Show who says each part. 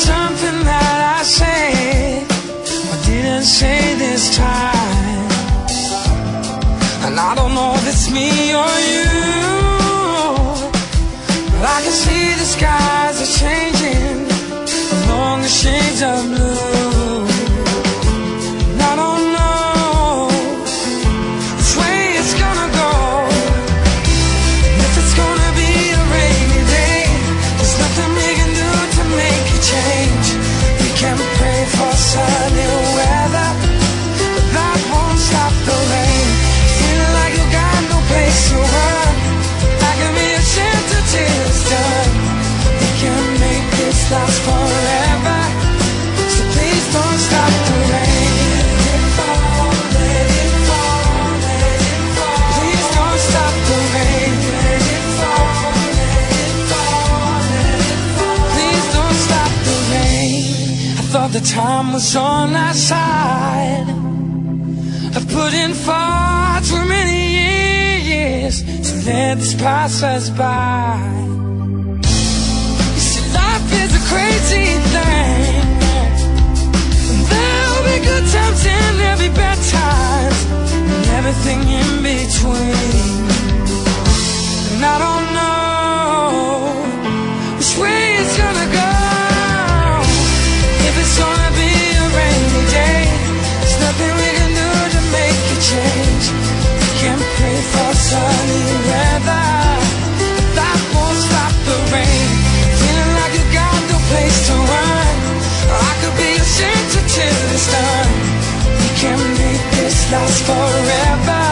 Speaker 1: something that I said or didn't say this time, and I don't know if it's me or you, but I can see the skies are changing along the shades of blue. And I don't know which way it's gonna go, and if it's gonna be a rainy day. There's nothing we can do to make a change. We can pray for sunny weather, but that won't stop the rain. Feeling like you got no place to run, I can be a shelter till it's done. We can make this last forever, so please don't stop the rain. Let it fall, let it fall, let it fall. Please don't stop the rain. Let it fall, let it fall, let it fall. Please don't stop the rain. I thought the time was on our side. I've put in far too many years to let this pass us by. You see, life is a crazy thing, and there'll be good times and there'll be bad times, and everything in between. And I don't know which way it's gonna go, if it's gonna be a rainy day. There's nothing we can do to make a change. We can pray for sunny weather, but that won't stop the rain. Feeling like you got no place to run, I could be a shelter till it's done. We can make this last forever,